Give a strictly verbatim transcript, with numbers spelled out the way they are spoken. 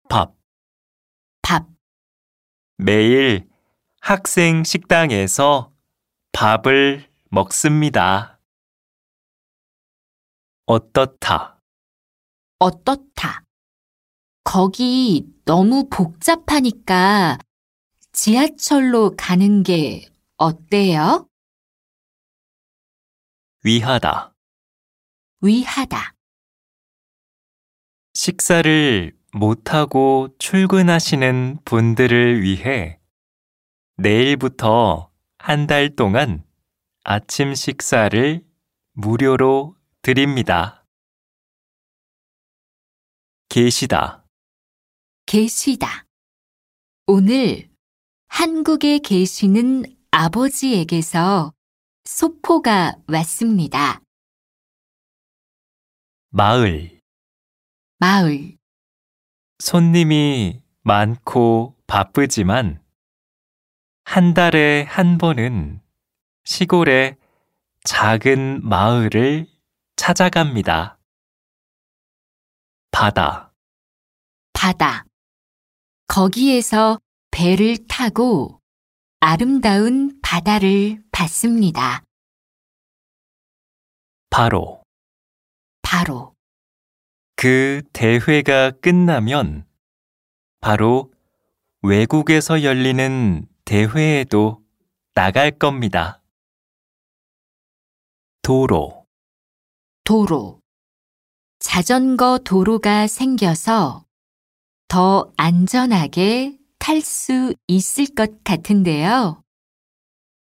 밥. 밥. 매일 학생 식당에서 밥을 먹습니다. 어떻다. 어떻다. 거기 너무 복잡하니까 지하철로 가는 게 어때요? 위하다. 위하다. 식사를 못하고 출근하시는 분들을 위해 내일부터 한 달 동안 아침 식사를 무료로 드립니다. 계시다. 계시다. 오늘 한국에 계시는 아버지에게서 소포가 왔습니다. 마을. 마을. 손님이 많고 바쁘지만 한 달에 한 번은 시골의 작은 마을을 찾아갑니다. 바다. 바다. 거기에서 배를 타고 아름다운 바다를 봤습니다. 바로. 바로. 그 대회가 끝나면 바로 외국에서 열리는 대회에도 나갈 겁니다. 도로. 도로. 자전거 도로가 생겨서 더 안전하게 탈 수 있을 것 같은데요.